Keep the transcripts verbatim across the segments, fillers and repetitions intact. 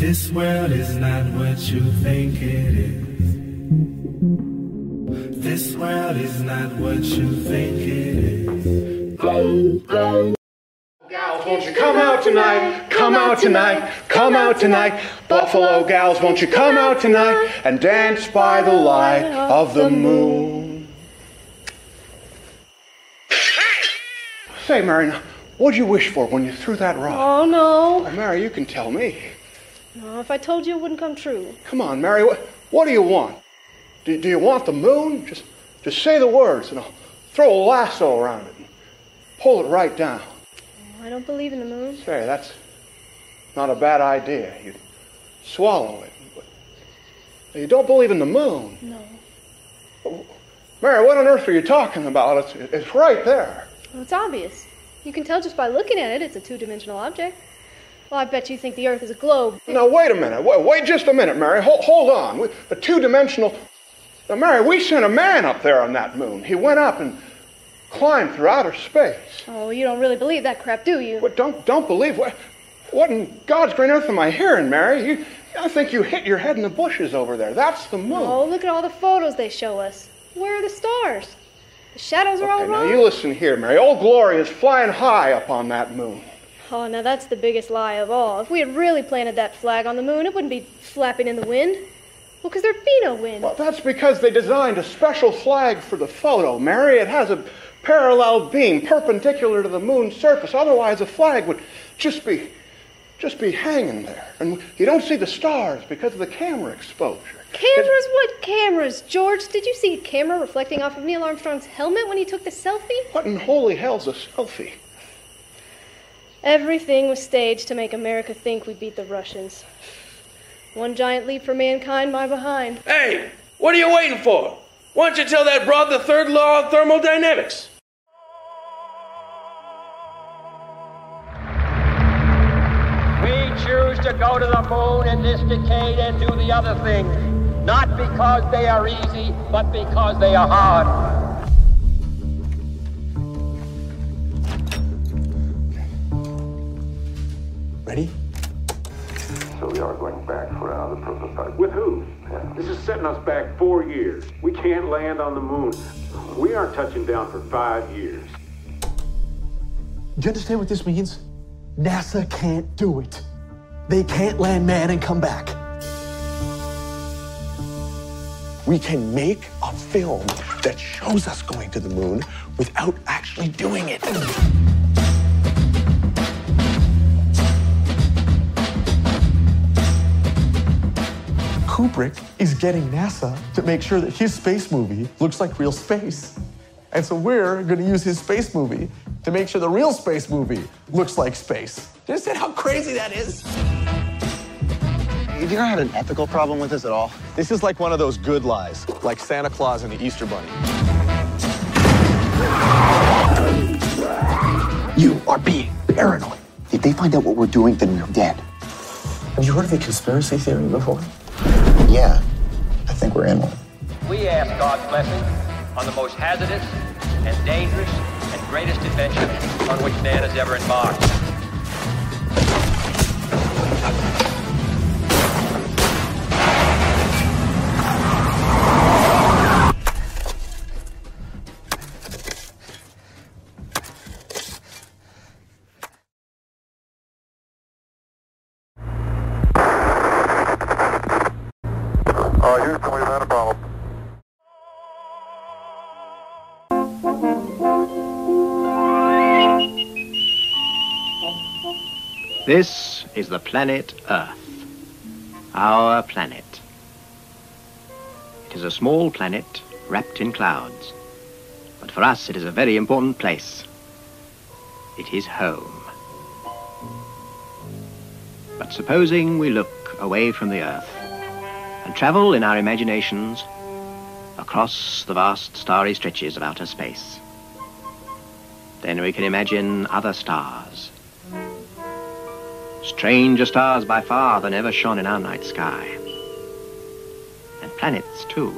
This world is not what you think it is. This world is not what you think it is. Go, go. Gals, won't you come out tonight? Come out tonight. Come out tonight. Buffalo gals, won't you come out tonight and dance by the light of the moon? Say, Mary, what'd you wish for when you threw that rock? Oh, no. Oh, Mary, you can tell me. No, if I told you, it wouldn't come true. Come on, Mary, what, what do you want? Do, do you want the moon? Just, just say the words and I'll throw a lasso around it and pull it right down. I don't believe in the moon. Say, that's not a bad idea. You'd swallow it. But you don't believe in the moon. No. Mary, what on earth are you talking about? It's, it's right there. Well, it's obvious. You can tell just by looking at it it's a two-dimensional object. Well, I bet you think the Earth is a globe. Now, wait a minute. Wait, wait just a minute, Mary. Hold, hold on. We, a two-dimensional... Now, Mary, we sent a man up there on that moon. He went up and climbed through outer space. Oh, you don't really believe that crap, do you? What, don't don't believe? What, what in God's green earth am I hearing, Mary? You, I think you hit your head in the bushes over there. That's the moon. Oh, look at all the photos they show us. Where are the stars? The shadows are okay, all wrong. Now, you listen here, Mary. Old Glory is flying high up on that moon. Oh, now that's the biggest lie of all. If we had really planted that flag on the moon, it wouldn't be flapping in the wind. Well, because there'd be no wind. Well, that's because they designed a special flag for the photo, Mary. It has a parallel beam perpendicular to the moon's surface. Otherwise, the flag would just be, just be hanging there. And you don't see the stars because of the camera exposure. Cameras? It, what cameras? George, did you see a camera reflecting off of Neil Armstrong's helmet when he took the selfie? What in holy hell's a selfie? Everything was staged to make America think we beat the Russians. One giant leap for mankind, my behind. Hey, what are you waiting for? Why don't you tell that broad the third law of thermodynamics? We choose to go to the moon in this decade and do the other things, not because they are easy, but because they are hard. Ready? So we are going back for another prototype. With who? Yeah. This is setting us back four years. We can't land on the moon. We aren't touching down for five years. Do you understand what this means? NASA can't do it. They can't land man and come back. We can make a film that shows us going to the moon without actually doing it. Kubrick is getting NASA to make sure that his space movie looks like real space. And so we're going to use his space movie to make sure the real space movie looks like space. Do you understand how crazy that is? Have you ever had an ethical problem with this at all? This is like one of those good lies, like Santa Claus and the Easter Bunny. You are being paranoid. If they find out what we're doing, then we're dead. Have you heard of the conspiracy theory before? Yeah, I think we're in one. We ask God's blessing on the most hazardous and dangerous and greatest adventure on which man has ever embarked. Uh, Houston, we've had a problem. This is the planet Earth, our planet. It is a small planet wrapped in clouds, but for us it is a very important place. It is home. But supposing we look away from the Earth and travel in our imaginations across the vast starry stretches of outer space, then we can imagine other stars. Stranger stars by far than ever shone in our night sky. And planets, too.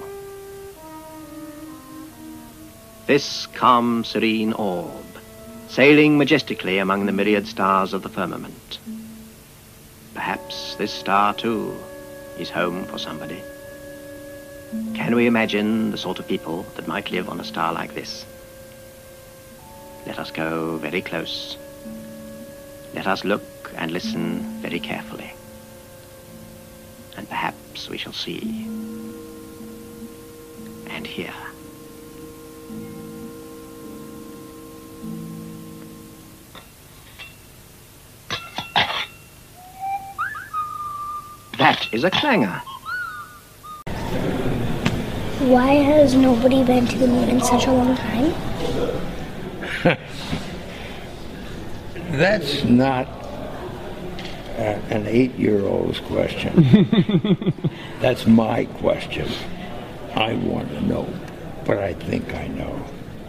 This calm, serene orb, sailing majestically among the myriad stars of the firmament. perhaps this star too is home for somebody. Can we imagine the sort of people that might live on a star like this? Let us go very close. Let us look and listen very carefully. And perhaps we shall see and hear. That is a clangor. Why has nobody been to the moon in such a long time? That's not uh, an eight-year-old's question. That's my question. I want to know, but I think I know.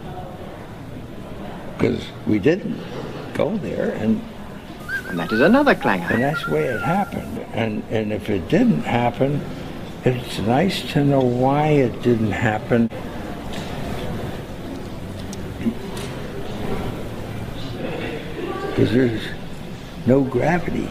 Because we didn't go there, and And that is another clangor. And that's the way it happened. And and if it didn't happen, it's nice to know why it didn't happen. Because there's no gravity.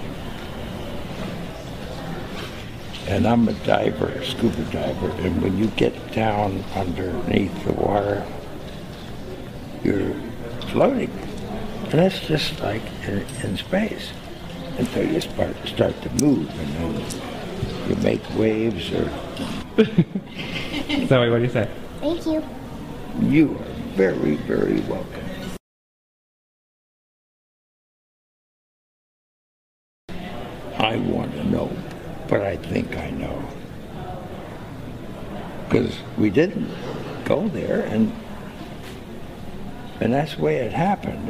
And I'm a diver, a scuba diver, and when you get down underneath the water, you're floating. And that's just like in, in space until you start, start to move, and then you make waves or... Zoe, what do you say? Thank you. You are very, very welcome. I want to know, but I think I know. Because we didn't go there, and and that's the way it happened.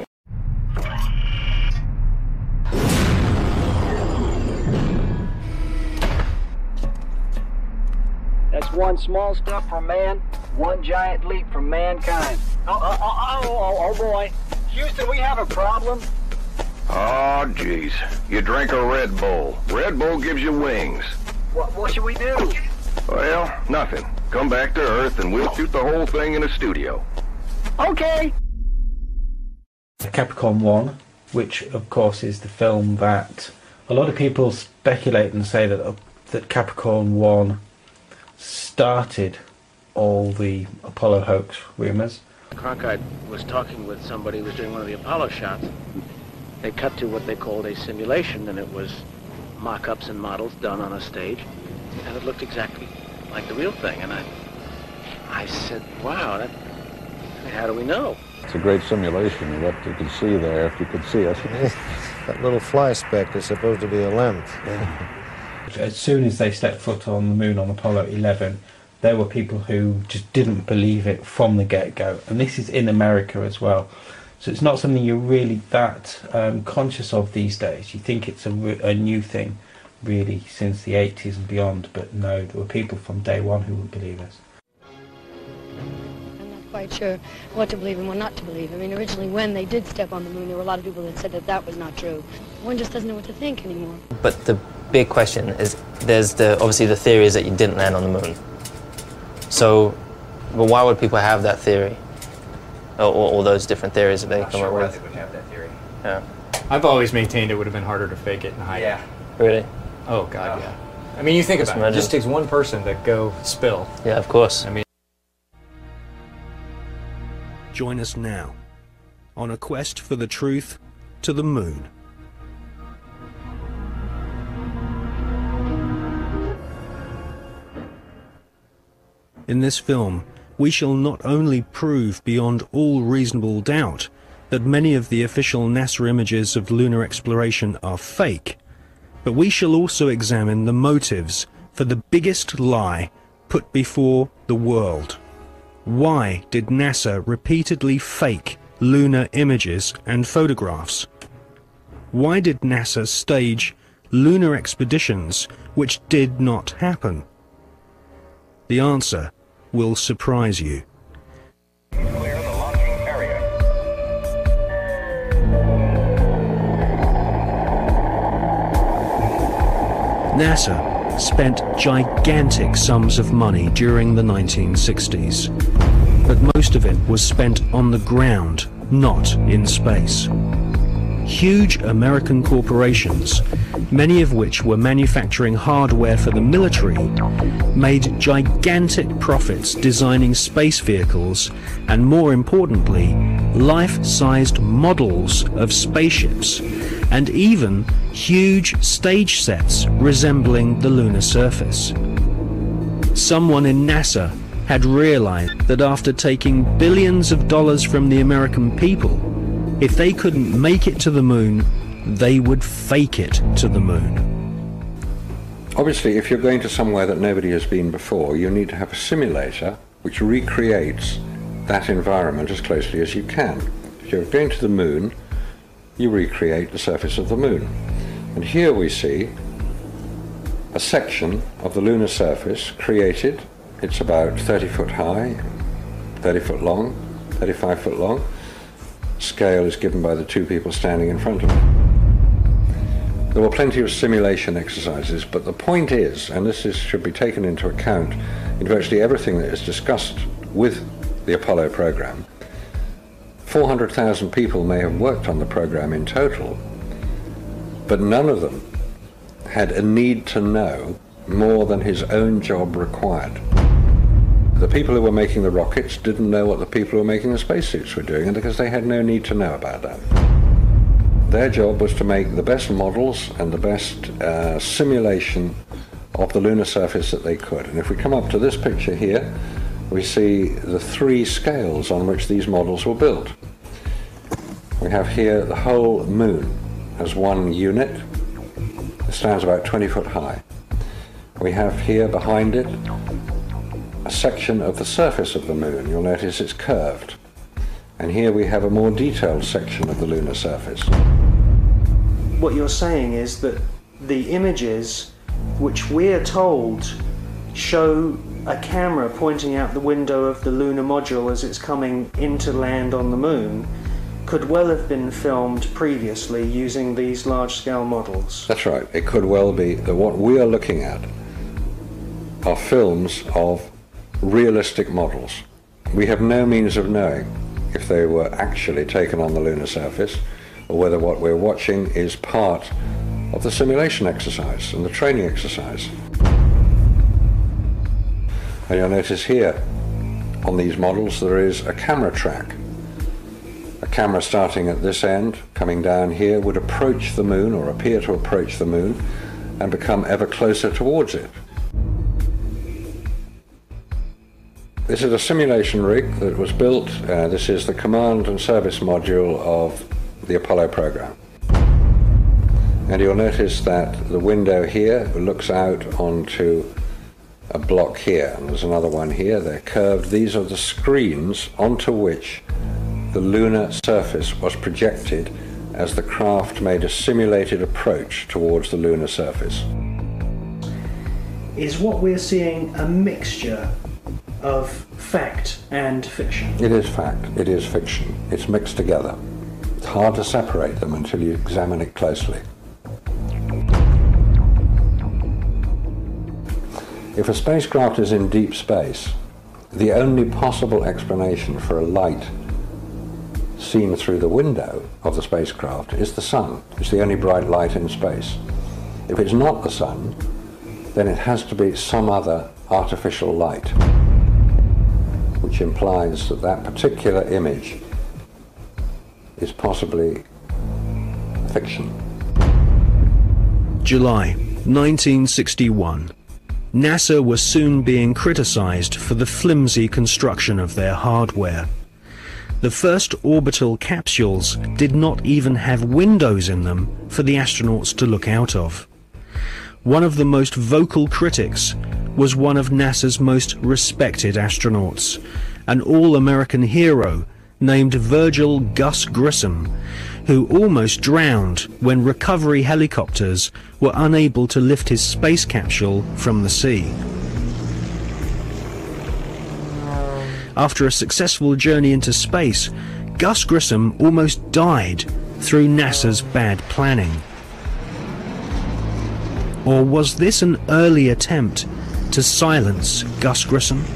That's one small step for man, one giant leap for mankind. Oh, oh, oh, oh, oh, boy. Houston, we have a problem. Oh, jeez. You drink a Red Bull. Red Bull gives you wings. What, what should we do? Well, nothing. Come back to Earth and we'll shoot the whole thing in a studio. Okay. Capricorn One, which of course is the film that a lot of people speculate and say that uh, that Capricorn One started all the Apollo hoax rumors. Cronkite was talking with somebody who was doing one of the Apollo shots. They cut to what they called a simulation, and it was mock-ups and models done on a stage, and it looked exactly like the real thing. And I, I said, "Wow, that, I mean, how do we know?" It's a great simulation of what you can see there, if you could see us. That little fly speck is supposed to be a lens. As soon as they stepped foot on the moon on Apollo eleven, there were people who just didn't believe it from the get-go, and this is in America as well. So it's not something you're really that um, conscious of these days. You think it's a, a new thing, really, since the eighties and beyond, but no, there were people from day one who would believe us. I'm not quite sure what to believe and what not to believe. I mean, originally when they did step on the moon, there were a lot of people that said that that was not true. One just doesn't know what to think anymore. But the big question is, there's the obviously the theory is that you didn't land on the moon. So, but why would people have that theory? Or all those different theories that they Not come sure up why with? they would have that theory. Yeah. I've always maintained it would have been harder to fake it and hide Yeah. it. Really? Oh, God, yeah. I mean, you think Just about it. It imagine. just takes one person to go spill. Yeah, of course. I mean, Join us now on a quest for the truth to the moon. In this film, we shall not only prove beyond all reasonable doubt that many of the official NASA images of lunar exploration are fake, but we shall also examine the motives for the biggest lie put before the world. Why did NASA repeatedly fake lunar images and photographs? Why did NASA stage lunar expeditions which did not happen? The answer will surprise you. NASA spent gigantic sums of money during the nineteen sixties, but most of it was spent on the ground, not in space. huge American corporations, many of which were manufacturing hardware for the military, made gigantic profits designing space vehicles and, more importantly, life-sized models of spaceships, and even huge stage sets resembling the lunar surface. Someone in NASA had realized that after taking billions of dollars from the American people, if they couldn't make it to the moon, they would fake it to the moon. Obviously, if you're going to somewhere that nobody has been before, you need to have a simulator which recreates that environment as closely as you can. If you're going to the moon, you recreate the surface of the moon. And here we see a section of the lunar surface created. It's about thirty foot high, thirty foot long, thirty-five foot long. Scale is given by the two people standing in front of it. There were plenty of simulation exercises, but the point is, and this is, should be taken into account in virtually everything that is discussed with the Apollo program, four hundred thousand people may have worked on the program in total, but none of them had a need to know more than his own job required. The people who were making the rockets didn't know what the people who were making the spacesuits were doing, and because they had no need to know about that. Their job was to make the best models and the best uh, simulation of the lunar surface that they could. And if we come up to this picture here, we see the three scales on which these models were built. We have here the whole moon as one unit. It stands about twenty foot high. We have here behind it a section of the surface of the moon. You'll notice it's curved. And here we have a more detailed section of the lunar surface. What you're saying is that the images which we're told show a camera pointing out the window of the lunar module as it's coming in to land on the moon could well have been filmed previously using these large-scale models. That's right. It could well be that what we are looking at are films of realistic models. We have no means of knowing if they were actually taken on the lunar surface or whether what we're watching is part of the simulation exercise and the training exercise. And you'll notice here on these models there is a camera track. A camera starting at this end, coming down here, would approach the moon or appear to approach the moon and become ever closer towards it. This is a simulation rig that was built. Uh, this is the command and service module of the Apollo program. And you'll notice that the window here looks out onto a block here, and there's another one here. They're curved. These are the screens onto which the lunar surface was projected as the craft made a simulated approach towards the lunar surface. Is what we're seeing a mixture of fact and fiction? It is fact, it is fiction. It's mixed together. It's hard to separate them until you examine it closely. If a spacecraft is in deep space, the only possible explanation for a light seen through the window of the spacecraft is the sun. It's the only bright light in space. If it's not the sun, then it has to be some other artificial light, which implies that that particular image is possibly fiction. July nineteen sixty-one. NASA was soon being criticized for the flimsy construction of their hardware. The first orbital capsules did not even have windows in them for the astronauts to look out of. One of the most vocal critics was one of NASA's most respected astronauts, an all-American hero named Virgil Gus Grissom, who almost drowned when recovery helicopters were unable to lift his space capsule from the sea. After a successful journey into space, Gus Grissom almost died through NASA's bad planning. Or was this an early attempt to silence Gus Grissom?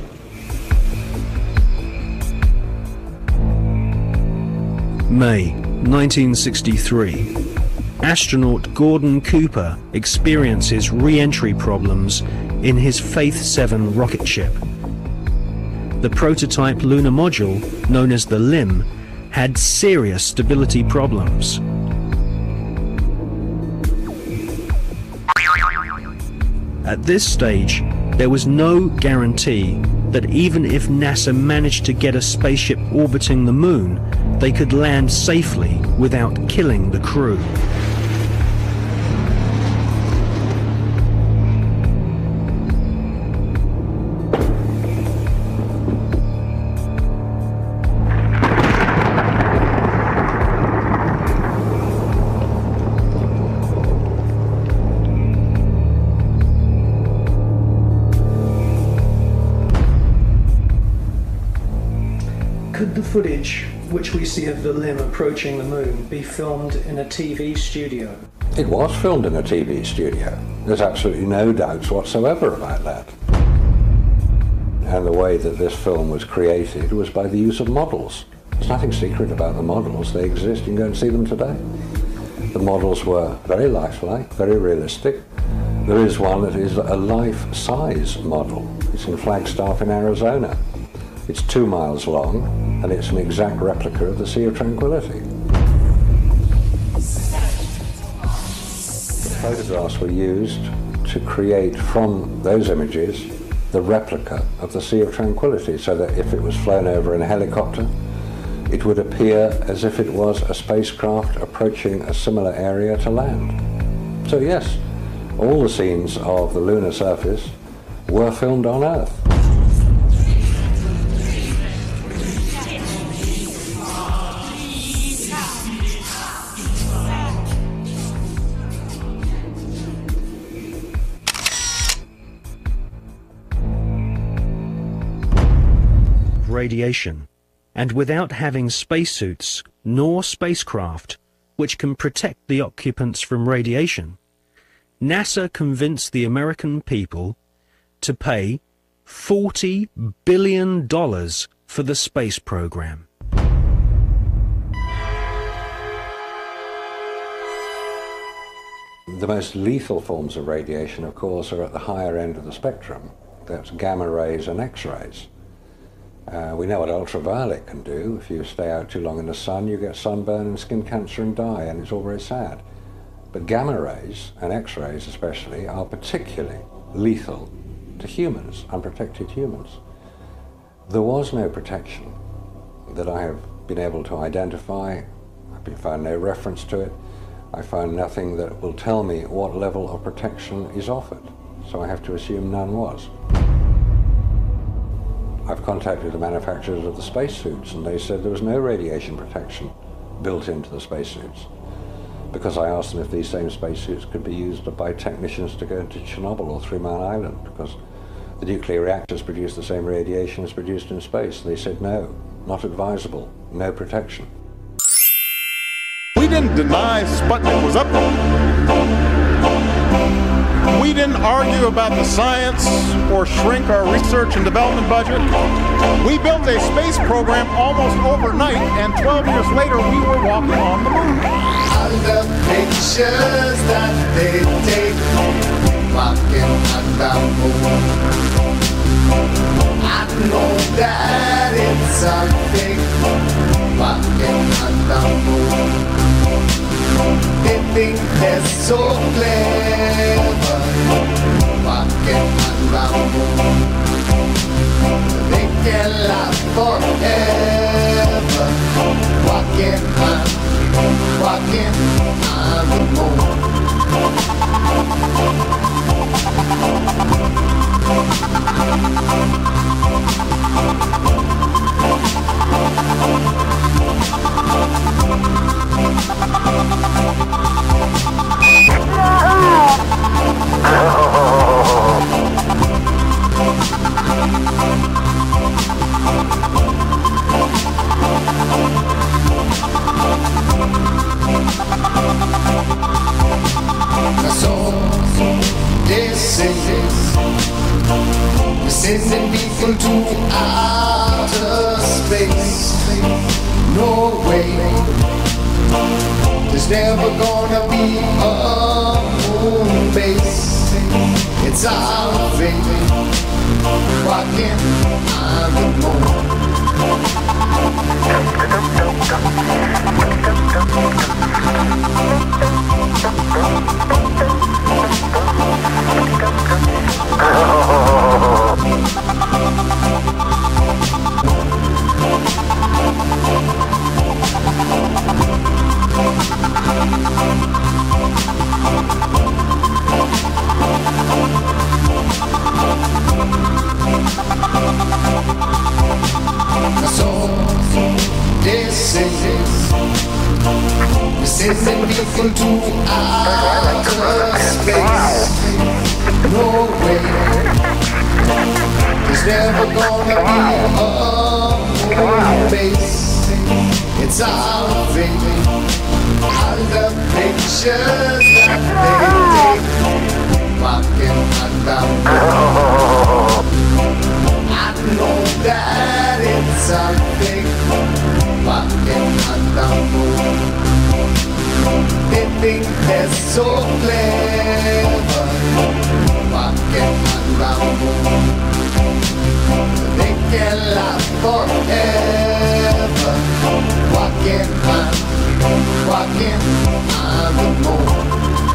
May nineteen sixty-three, astronaut Gordon Cooper experiences re-entry problems in his Faith seven rocket ship. The prototype lunar module, known as the L I M, had serious stability problems. At this stage, there was no guarantee that even if NASA managed to get a spaceship orbiting the moon, they could land safely without killing the crew. Could the footage which we see of the L I M approaching the moon be filmed in a T V studio? It was filmed in a T V studio. There's absolutely no doubts whatsoever about that. And the way that this film was created was by the use of models. There's nothing secret about the models. They exist. You can go and see them today. The models were very lifelike, very realistic. There is one that is a life-size model. It's in Flagstaff in Arizona. It's two miles long, and it's an exact replica of the Sea of Tranquility. The photographs were used to create from those images the replica of the Sea of Tranquility, so that if it was flown over in a helicopter, it would appear as if it was a spacecraft approaching a similar area to land. So yes, all the scenes of the lunar surface were filmed on Earth. Radiation, and without having spacesuits nor spacecraft which can protect the occupants from radiation, NASA convinced the American people to pay forty billion dollars for the space program. The most lethal forms of radiation, of course, are at the higher end of the spectrum. That's gamma rays and X-rays. Uh, we know what ultraviolet can do. If you stay out too long in the sun, you get sunburn and skin cancer and die, and it's all very sad. But gamma rays, and X-rays especially, are particularly lethal to humans, unprotected humans. There was no protection that I have been able to identify. I've been found no reference to it. I found nothing that will tell me what level of protection is offered. So I have to assume none was. I've contacted the manufacturers of the spacesuits, and they said there was no radiation protection built into the spacesuits, because I asked them if these same spacesuits could be used by technicians to go into Chernobyl or Three Mile Island, because the nuclear reactors produce the same radiation as produced in space. And they said no, not advisable, no protection. We didn't deny Sputnik was up there. We didn't argue about the science or shrink our research and development budget. We built a space program almost overnight, and twelve years later we were walking on the moon. All the pictures that they take, walking on the moon. I know that it's a fake, walking on the moon. They think they're so clever, walking on the moon. They can laugh forever, walking on, walking on the So they say we're sending people to outer space. No way There's never gonna be a moon base. It's our fate, rocking on the moon. So they say, we sending people to outer space. No way, there's never gonna be a moon base. It's our fate. All the pictures that they take, mocking on the moon. I know that it's a fake, mocking on the moon. They think they're so clever, mocking on the moon. They can laugh forever, walking on, walking on the moon.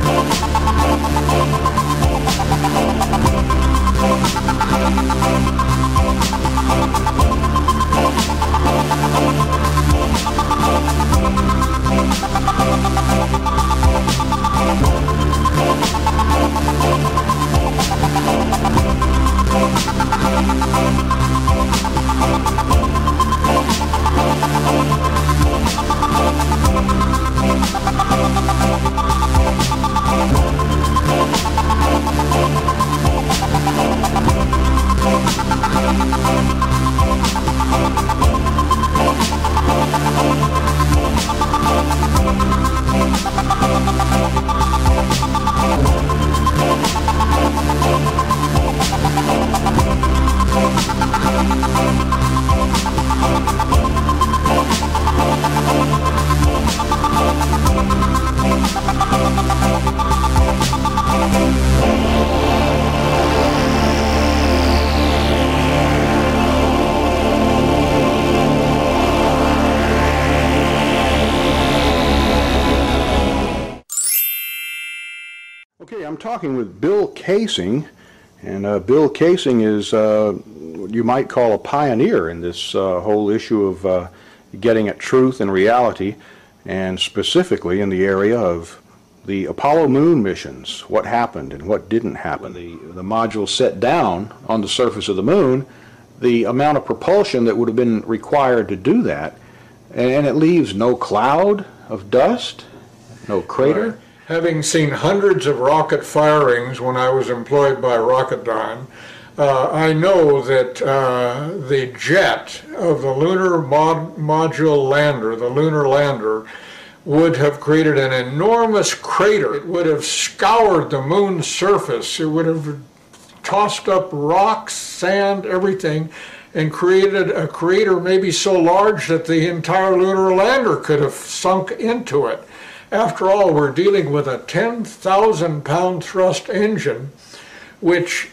Okay, I'm talking with Bill Kaysing, and uh, Bill Kaysing is uh, what you might call a pioneer in this uh, whole issue of uh, getting at truth and reality, and specifically in the area of the Apollo moon missions, what happened and what didn't happen. When the, the module set down on the surface of the moon, the amount of propulsion that would have been required to do that, and it leaves no cloud of dust, no crater. Right. Having seen hundreds of rocket firings when I was employed by Rocketdyne, uh, I know that uh, the jet of the lunar mod module lander, the lunar lander, would have created an enormous crater. It would have scoured the moon's surface. It would have tossed up rocks, sand, everything, and created a crater maybe so large that the entire lunar lander could have sunk into it. After all, we're dealing with a ten thousand pound thrust engine, which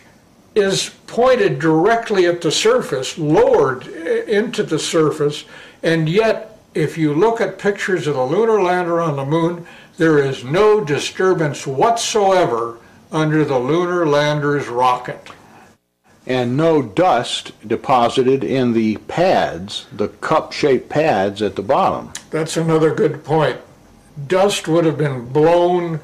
is pointed directly at the surface, lowered into the surface, and yet, if you look at pictures of the lunar lander on the moon, there is no disturbance whatsoever under the lunar lander's rocket. And no dust deposited in the pads, the cup-shaped pads at the bottom. That's another good point. Dust would have been blown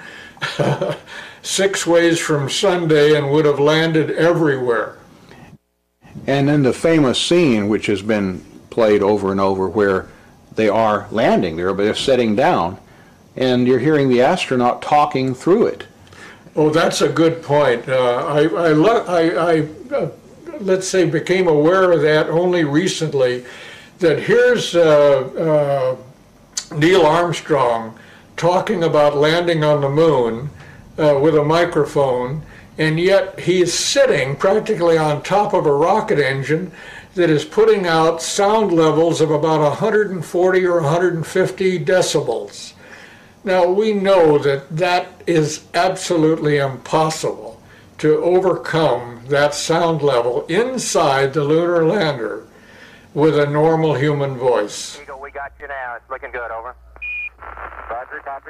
six ways from Sunday and would have landed everywhere. And then the famous scene, which has been played over and over, where they are landing there, but they're setting down, and you're hearing the astronaut talking through it. Oh, that's a good point. Uh, I, I, I, I uh, let's say, became aware of that only recently, that here's uh, uh, Neil Armstrong talking about landing on the moon uh, with a microphone, and yet he is sitting practically on top of a rocket engine that is putting out sound levels of about one hundred forty or one hundred fifty decibels. Now, we know that that is absolutely impossible to overcome that sound level inside the lunar lander with a normal human voice. Eagle, we got you now. It's looking good, over. Roger, copy.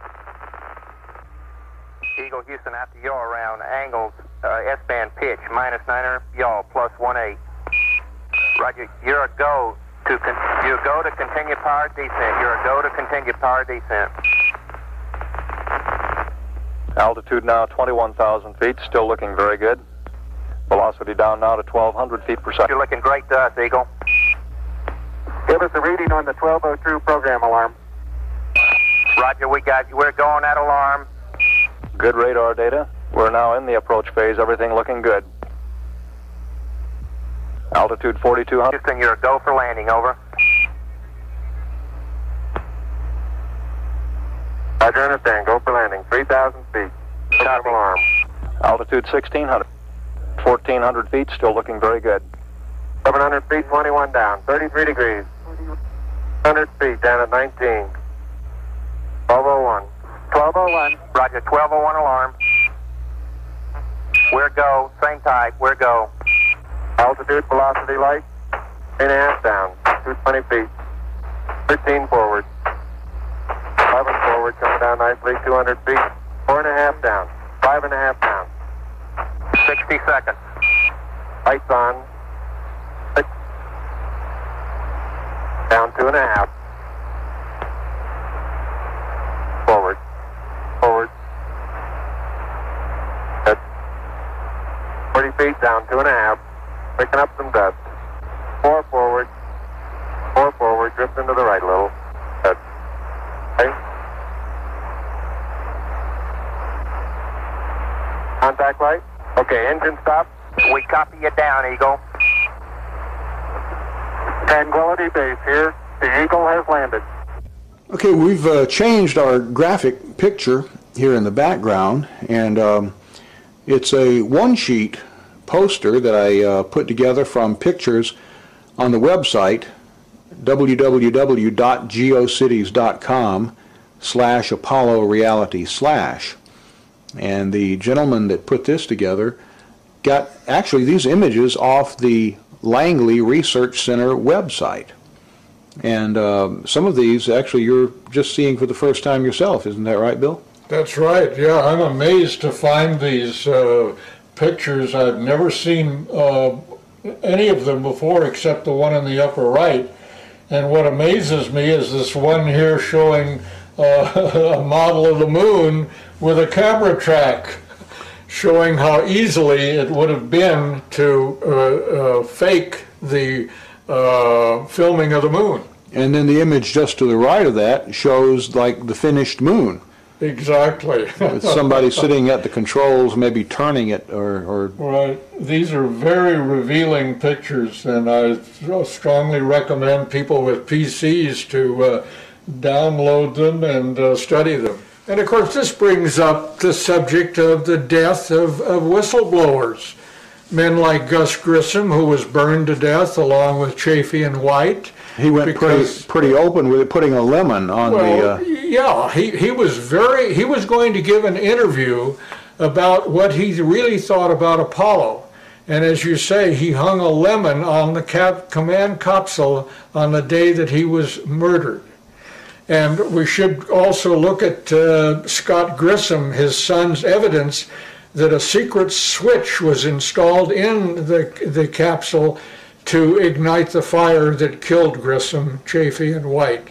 Eagle, Houston, after yaw around, angled, uh, S-band pitch, minus niner, yaw, plus one eight. Roger, you're a go to con you're a go to continue power descent. You're a go to continue power descent. Altitude now twenty-one thousand feet, still looking very good. Velocity down now to twelve hundred feet per second. You're looking great to us, Eagle. Give us a reading on the twelve oh two program alarm. Roger, we got you. We're going at alarm. Good radar data. We're now in the approach phase, everything looking good. Altitude forty-two hundred. Houston, you're a go for landing, over. Roger, understand. Go for landing. three thousand feet. Copy. Alarm. Altitude sixteen hundred. fourteen hundred feet, still looking very good. seven hundred feet, twenty-one down. thirty-three degrees. one hundred feet down at nineteen. twelve oh one. twelve oh one. Roger, twelve oh one alarm. We're go. Same type. We're go. Altitude, velocity, light. Eight and a half down. two hundred twenty feet. thirteen forward. eleven forward, coming down nicely. two hundred feet. Four and a half down. Five and a half down. sixty seconds. Lights on. Six. Down two and a half. Forward. Forward. Good. forty feet down two and a half. Picking up some dust. Four forward. Four forward. Drift into the right a little. Good. Okay. Contact light. Okay, engine stop. We copy you down, Eagle. Tranquility Base here. The Eagle has landed. Okay, we've uh, changed our graphic picture here in the background, and um, it's a one-sheet poster that I uh, put together from pictures on the website w w w dot geocities dot com slash Apollo Reality slash. And the gentleman that put this together got actually these images off the Langley Research Center website. And um, some of these actually you're just seeing for the first time yourself, isn't that right, Bill? That's right, yeah. I'm amazed to find these uh, pictures. I've never seen uh, any of them before except the one in the upper right. And what amazes me is this one here showing uh, a model of the moon with a camera track, showing how easily it would have been to uh, uh, fake the uh, filming of the moon. And then the image just to the right of that shows like the finished moon. Exactly. With somebody sitting at the controls, maybe turning it or, or... Right. These are very revealing pictures, and I strongly recommend people with P Cs to uh, download them and uh, study them. And of course this brings up the subject of the death of, of whistleblowers. Men like Gus Grissom, who was burned to death along with Chafee and White. He went because, pretty, pretty open with it, putting a lemon on well, the... Uh... Yeah, he, he was very, he was going to give an interview about what he really thought about Apollo. And as you say, he hung a lemon on the cap, command capsule on the day that he was murdered. And we should also look at uh, Scott Grissom, his son's evidence that a secret switch was installed in the, the capsule to ignite the fire that killed Grissom, Chafee, and White.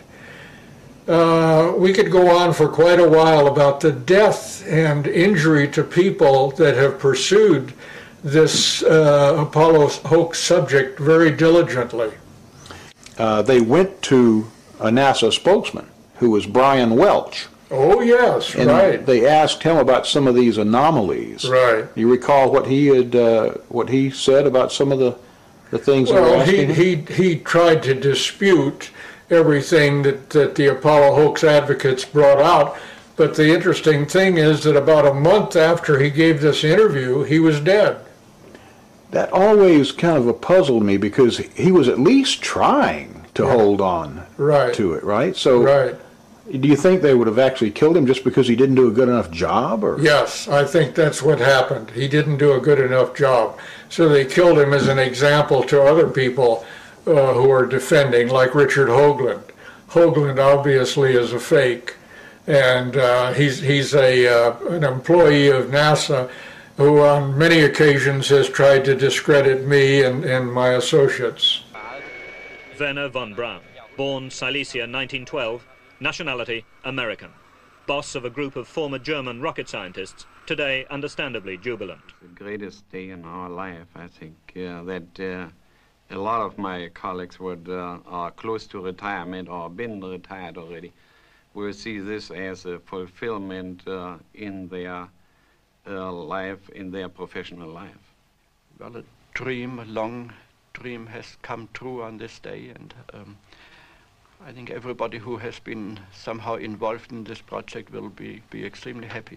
Uh, we could go on for quite a while about the death and injury to people that have pursued this uh, Apollo hoax subject very diligently. Uh, they went to a NASA spokesman who was Brian Welch. Oh, yes, and right. They asked him about some of these anomalies. Right. You recall what he had, uh, what he said about some of the, the things well, they were asking he, him? he, he tried to dispute everything that, that the Apollo hoax advocates brought out, But the interesting thing is that about a month after he gave this interview, he was dead. That always kind of puzzled me because he was at least trying to Yeah. hold on Right. to it, right? So Right. do you think they would have actually killed him just because he didn't do a good enough job? Or Yes, I think that's what happened. He didn't do a good enough job. So they killed him as an example to other people uh, who are defending, like Richard Hoagland. Hoagland obviously is a fake, and uh, he's, he's a, uh, an employee of NASA who on many occasions has tried to discredit me and, and my associates. Werner von Braun, born Silesia nineteen twelve, nationality American. Boss of a group of former German rocket scientists, today understandably jubilant. The greatest day in our life, I think, uh, that uh, a lot of my colleagues would uh, are close to retirement or been retired already, will see this as a fulfillment uh, in their uh, life, in their professional life. Well, a dream, a long dream has come true on this day, and um, I think everybody who has been somehow involved in this project will be, be extremely happy.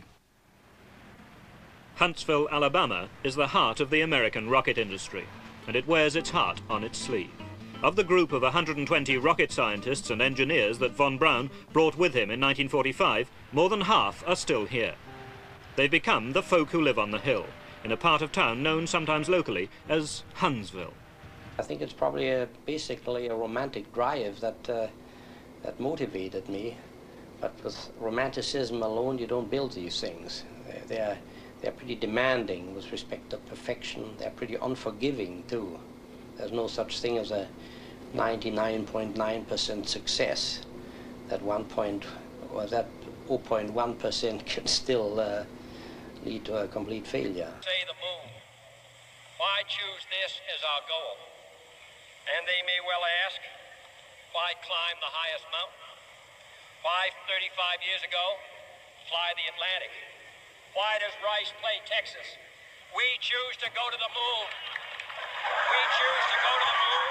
Huntsville, Alabama is the heart of the American rocket industry, and it wears its heart on its sleeve. Of the group of one hundred twenty rocket scientists and engineers that von Braun brought with him in nineteen forty-five, more than half are still here. They've become the folk who live on the hill, in a part of town known sometimes locally as Huntsville. I think it's probably a, basically a romantic drive that, uh, that motivated me. But with romanticism alone, you don't build these things. They're, they're, they're pretty demanding with respect to perfection. They're pretty unforgiving, too. There's no such thing as a ninety-nine point nine percent success. That one point, or that zero point one percent can still uh, lead to a complete failure. Say the moon. Why choose this as our goal? And they may well ask, why climb the highest mountain? Why, thirty-five years ago, fly the Atlantic? Why does Rice play Texas? We choose to go to the moon. We choose to go to the moon.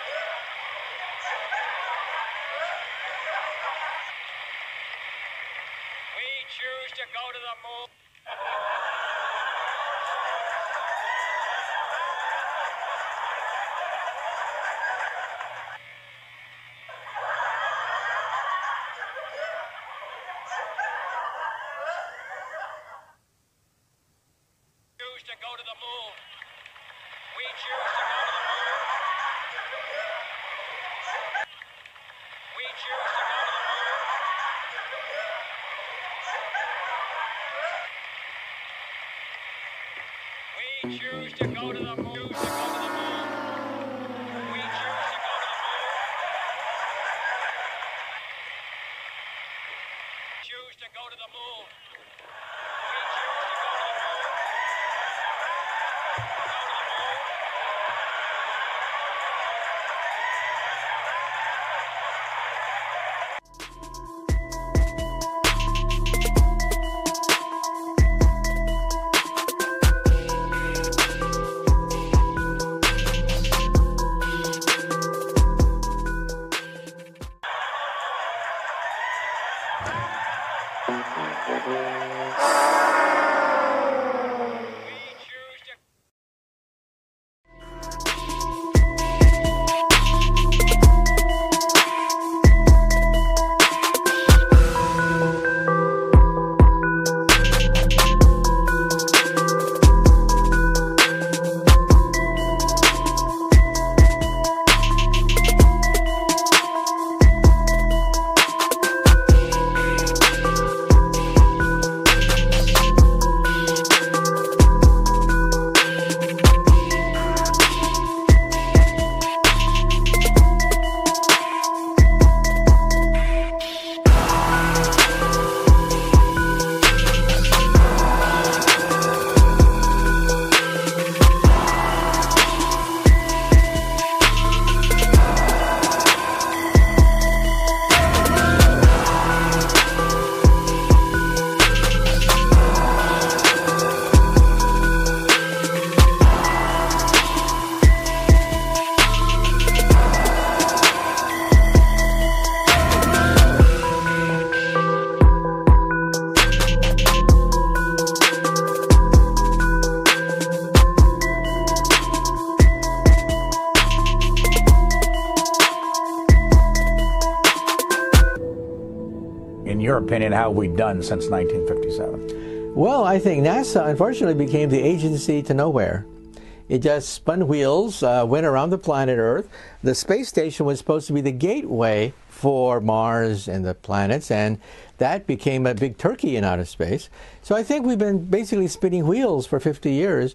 We choose to go to the moon. Choose to go to the moon. We choose to go to the moon. We choose to go to the moon. We choose to go to the moon. Choose to go to the moon. We choose to go to the moon. Choose to go to the moon. opinion, how have we done since nineteen fifty-seven? Well, I think NASA, unfortunately, became the agency to nowhere. It just spun wheels, uh, went around the planet Earth. The space station was supposed to be the gateway for Mars and the planets, and that became a big turkey in outer space. So I think we've been basically spinning wheels for fifty years.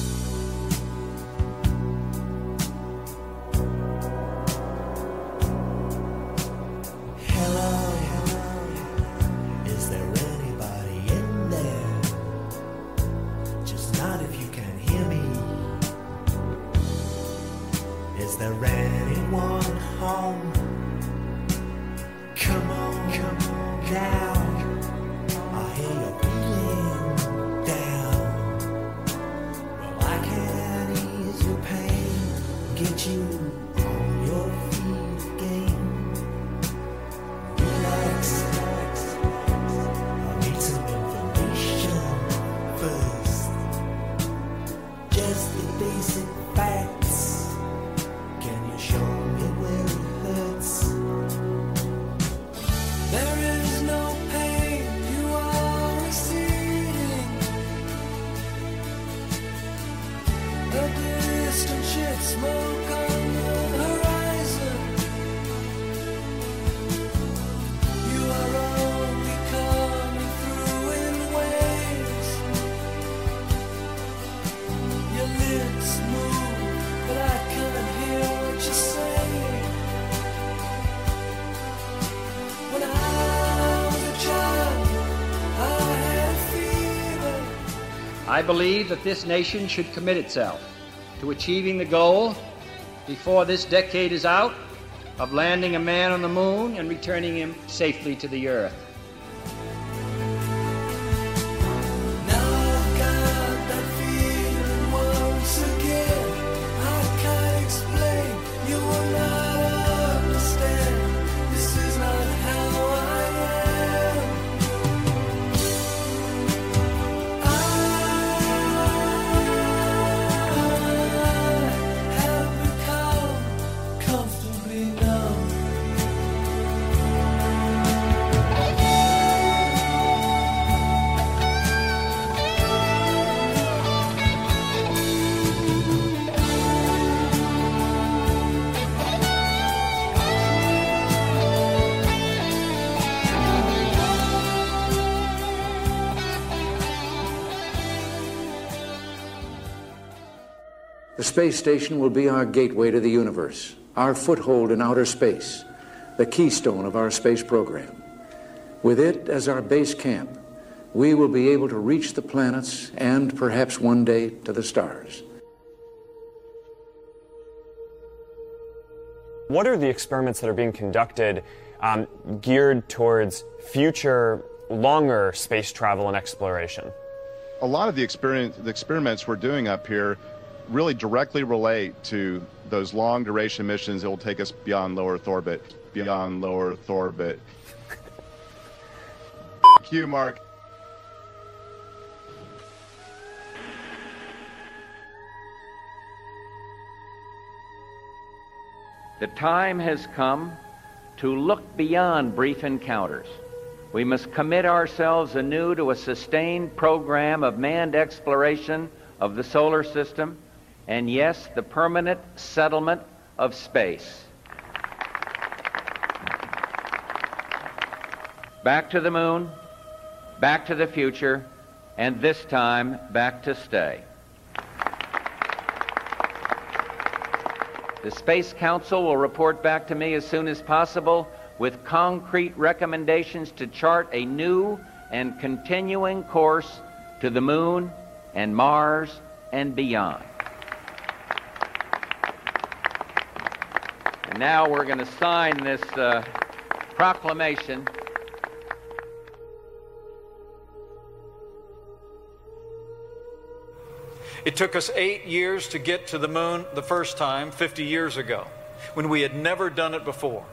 I believe that this nation should commit itself to achieving the goal, before this decade is out, of landing a man on the moon and returning him safely to the earth. The space station will be our gateway to the universe, our foothold in outer space, the keystone of our space program. With it as our base camp, we will be able to reach the planets and perhaps one day to the stars. What are the experiments that are being conducted um, geared towards future, longer space travel and exploration? A lot of the, experience, the experiments we're doing up here really directly relate to those long duration missions that will take us beyond low Earth orbit, beyond low Earth orbit. F you, Mark. The time has come to look beyond brief encounters. We must commit ourselves anew to a sustained program of manned exploration of the solar system, and yes, the permanent settlement of space. Back to the moon, back to the future, and this time back to stay. The Space Council will report back to me as soon as possible with concrete recommendations to chart a new and continuing course to the moon and Mars and beyond. And now we're going to sign this uh, proclamation. It took us eight years to get to the moon the first time, fifty years ago, when we had never done it before.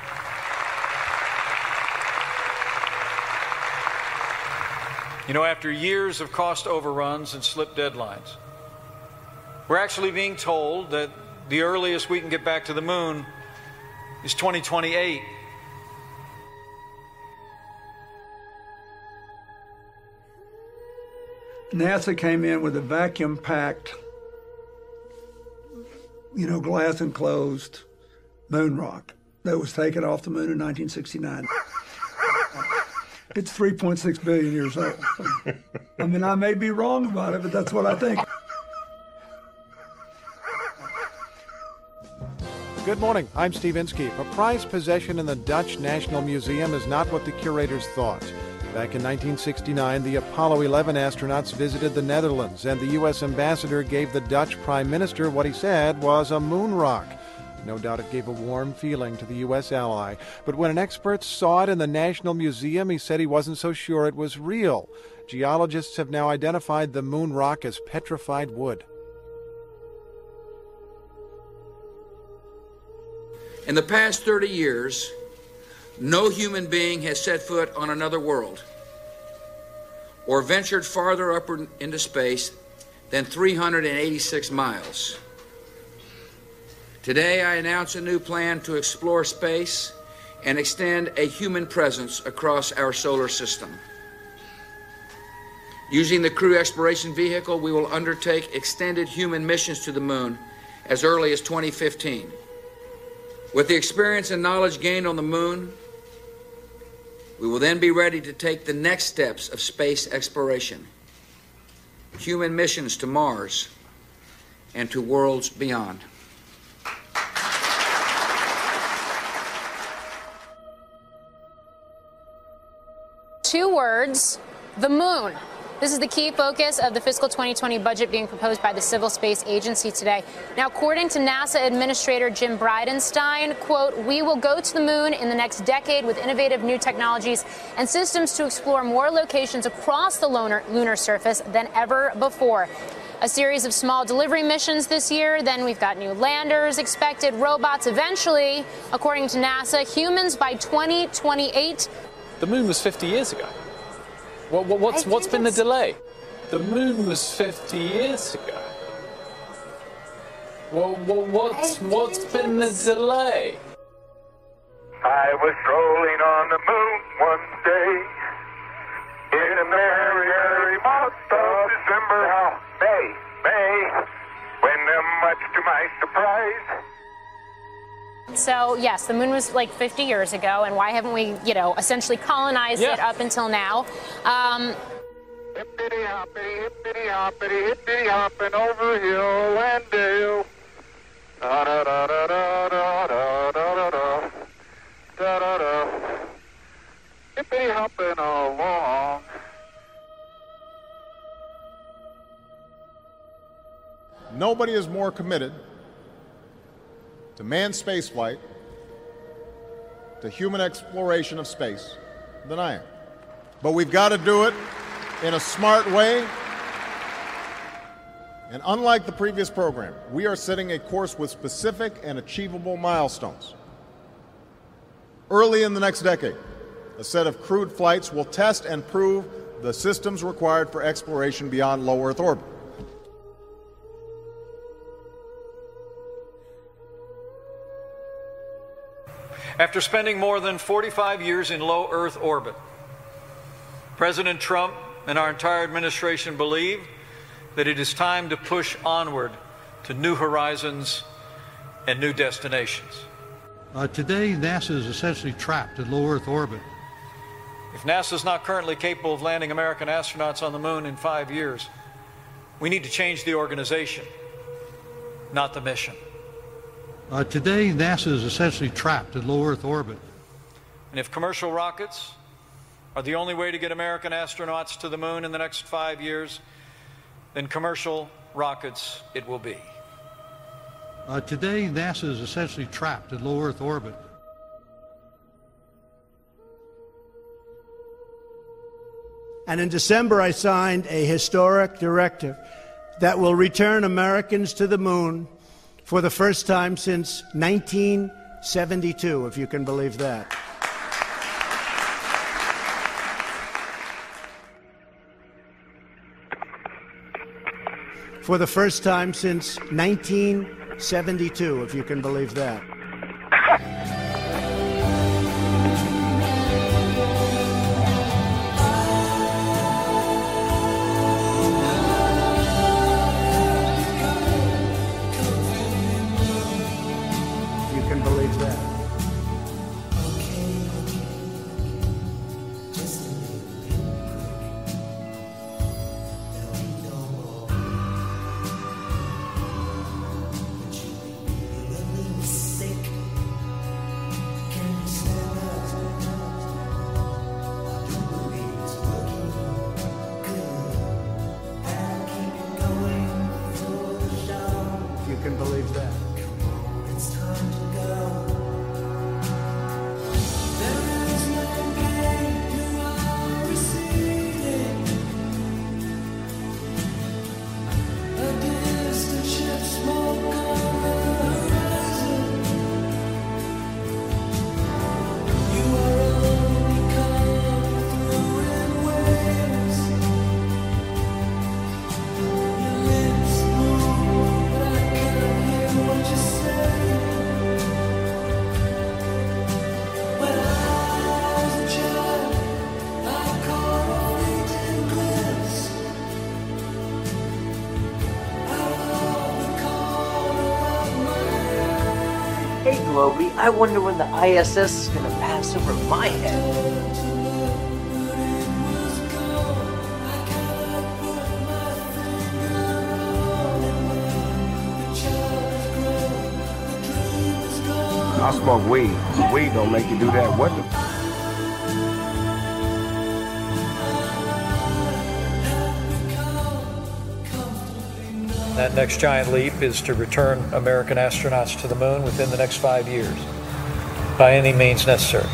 You know, after years of cost overruns and slipped deadlines, we're actually being told that the earliest we can get back to the moon is twenty twenty-eight. NASA came in with a vacuum-packed, you know, glass-enclosed moon rock that was taken off the moon in nineteen sixty-nine. It's three point six billion years old. I mean, I may be wrong about it, but that's what I think. Good morning, I'm Steve Inskeep. A prized possession in the Dutch National Museum is not what the curators thought. Back in nineteen sixty-nine, the Apollo eleven astronauts visited the Netherlands, and the U S ambassador gave the Dutch prime minister what he said was a moon rock. No doubt it gave a warm feeling to the U S ally. But when an expert saw it in the National Museum, he said he wasn't so sure it was real. Geologists have now identified the moon rock as petrified wood. In the past thirty years, no human being has set foot on another world or ventured farther upward into space than three hundred eighty-six miles. Today, I announce a new plan to explore space and extend a human presence across our solar system. Using the Crew Exploration Vehicle, we will undertake extended human missions to the moon as early as twenty fifteen. With the experience and knowledge gained on the moon, we will then be ready to take the next steps of space exploration, human missions to Mars and to worlds beyond. Two words, the moon. This is the key focus of the fiscal twenty twenty budget being proposed by the Civil Space Agency today. Now, according to NASA Administrator Jim Bridenstine, quote, we will go to the moon in the next decade with innovative new technologies and systems to explore more locations across the lunar, lunar surface than ever before. A series of small delivery missions this year. Then we've got new landers expected, robots eventually, according to NASA, humans by twenty twenty-eight. The moon was fifty years ago. What, what, what's what's been the delay? The moon was fifty years ago. Well, well, what's what's been the delay? I was strolling on the moon one day in a merry, merry month of December. Oh, May, May, when uh, much to my surprise. So, yes, the moon was like fifty years ago, and why haven't we, you know, essentially colonized yeah. it up until now? Um, hippity hoppity, hippity hoppity, hippity hopping over hill and dale. Da da da da da da da da da da da da. Hippity hopping along. Nobody is more committed to manned spaceflight, to human exploration of space, than I am. But we've got to do it in a smart way. And unlike the previous program, we are setting a course with specific and achievable milestones. Early in the next decade, a set of crewed flights will test and prove the systems required for exploration beyond low Earth orbit. After spending more than forty-five years in low Earth orbit, President Trump and our entire administration believe that it is time to push onward to new horizons and new destinations. Uh, today, NASA is essentially trapped in low Earth orbit. If NASA is not currently capable of landing American astronauts on the moon in five years, we need to change the organization, not the mission. Uh, today, NASA is essentially trapped in low Earth orbit. And if commercial rockets are the only way to get American astronauts to the moon in the next five years, then commercial rockets it will be. Uh, today, NASA is essentially trapped in low Earth orbit. And in December, I signed a historic directive that will return Americans to the moon for the first time since nineteen seventy-two, if you can believe that. For the first time since nineteen seventy-two, if you can believe that. can believe that. It's time to go. I wonder when the I S S is going to pass over my head. I smoke weed. Weed don't make you do that. What the? That next giant leap is to return American astronauts to the moon within the next five years, by any means necessary.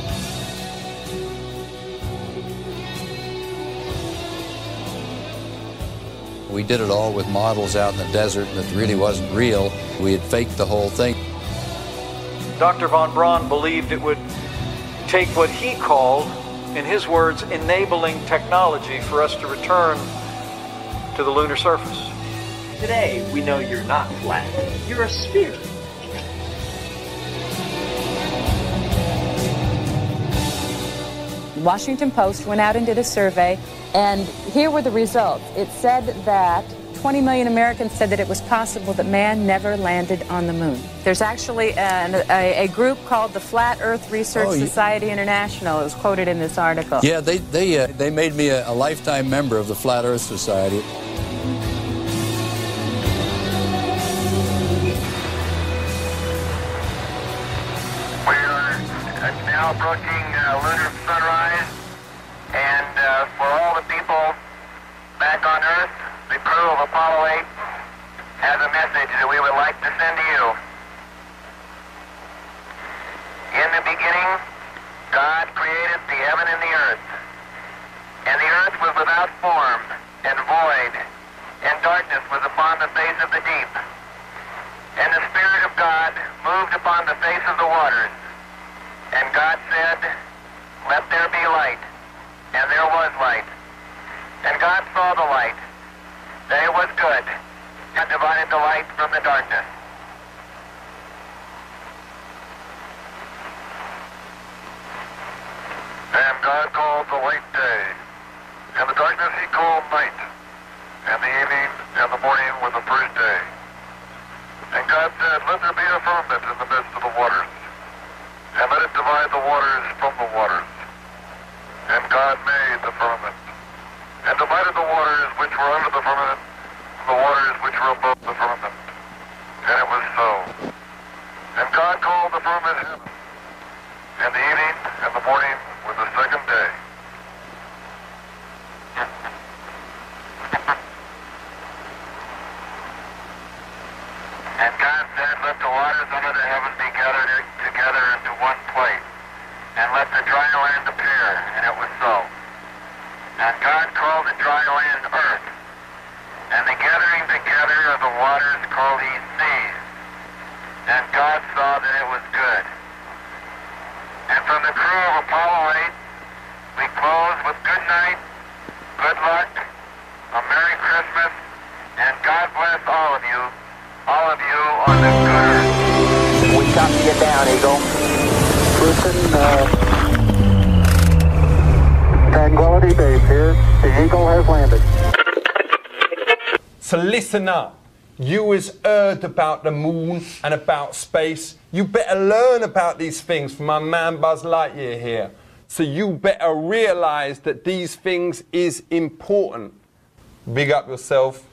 We did it all with models out in the desert that really wasn't real. We had faked the whole thing. Doctor von Braun believed it would take what he called, in his words, enabling technology for us to return to the lunar surface. Today, we know you're not flat. You're a sphere. Washington Post went out and did a survey, and here were the results. It said that twenty million Americans said that it was possible that man never landed on the moon. There's actually an, a, a group called the Flat Earth Research Oh, you- Society International. It was quoted in this article. Yeah, they they uh, they made me a, a lifetime member of the Flat Earth Society. Now approaching uh, lunar sunrise, and uh, for all the people back on Earth, the crew of Apollo eight has a message that we would like to send to you. In the beginning, God created the heaven and the earth, and the earth was without form and void, and darkness was upon the face of the deep. And the Spirit of God moved upon the face of the waters. And God said, let there be light. And there was light. And God saw the light, that it was good, and divided the light from the darkness. And God called the light day, and the darkness he called night. And the evening and the morning were the first day. And God said, let there be a firmament in the midst of the waters, and let it divide the waters from the waters. And God made the firmament, and divided the waters which were under the firmament from the waters which were above the firmament. And it was so. And God called the firmament heaven. And the evening and the morning were the second day. And God said, let the waters under the heaven be gathered together into one place, and let the dry land appear. And it was so. And God called the dry land earth, and the gathering together of the waters called he seas. And God saw that it was good. And from the crew of Apollo eight, we close with good night, good luck, a Merry Christmas, and God bless all of you, all of you on the good earth. We copy you down, Eagle. Listen, uh, Tranquility Base here. The Eagle has landed. So listen up. You has heard about the moon and about space. You better learn about these things from my man Buzz Lightyear here. So you better realize that these things is important. Big up yourself.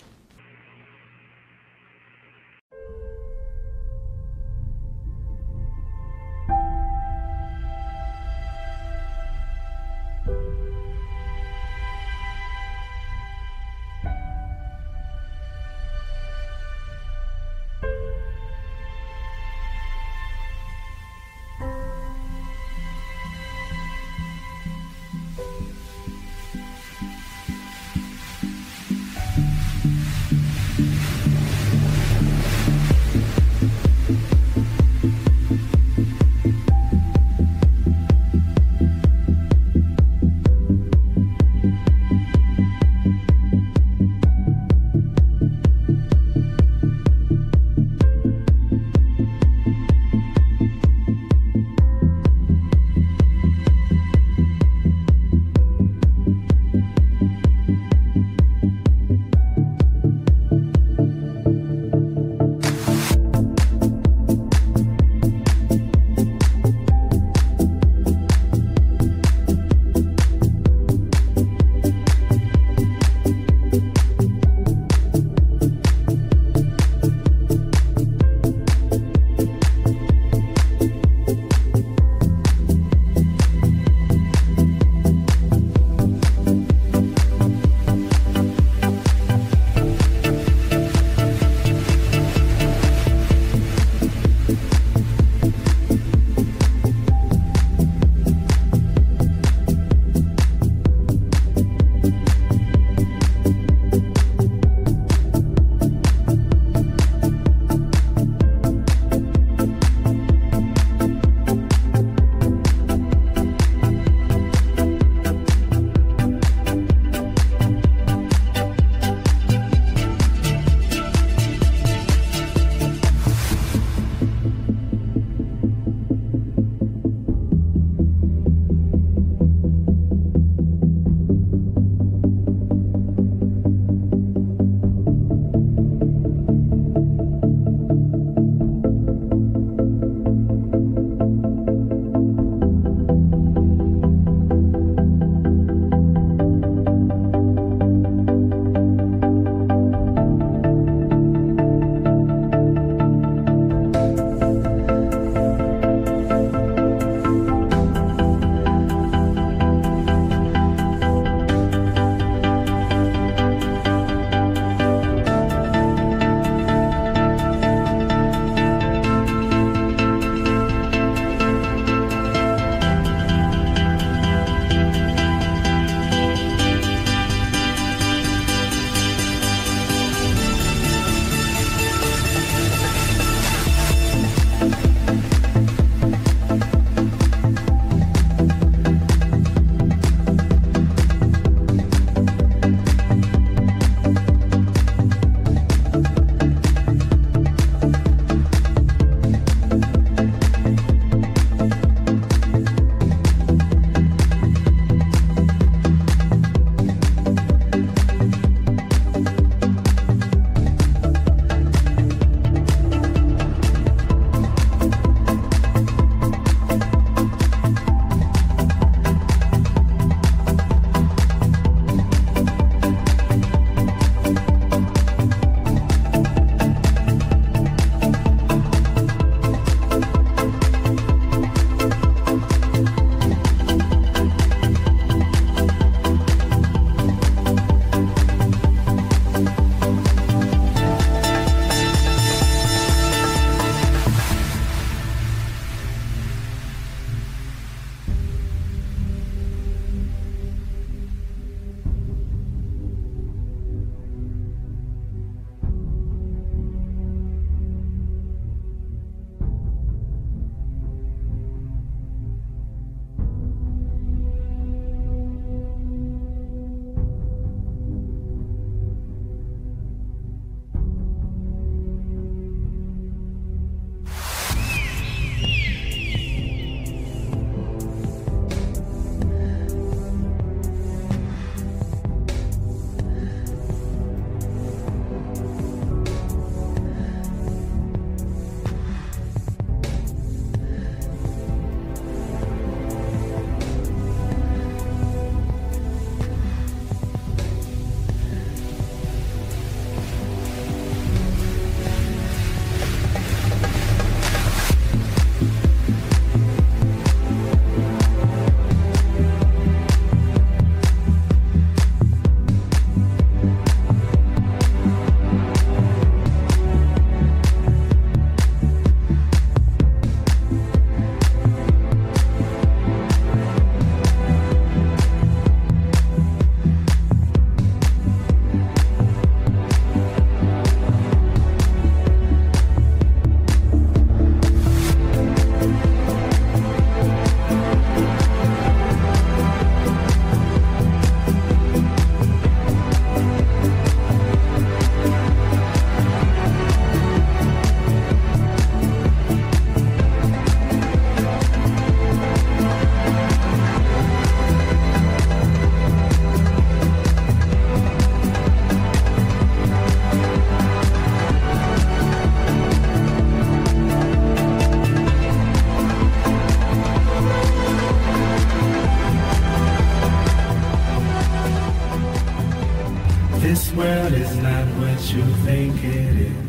is not what you think it is.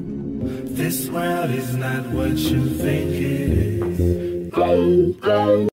This world is not what you think it is.